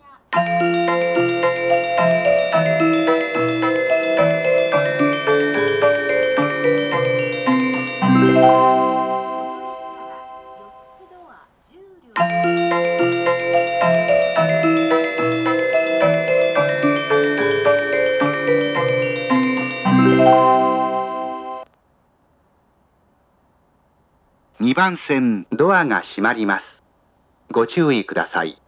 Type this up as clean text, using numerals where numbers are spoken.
2番線ドアが閉まります。ご注意ください。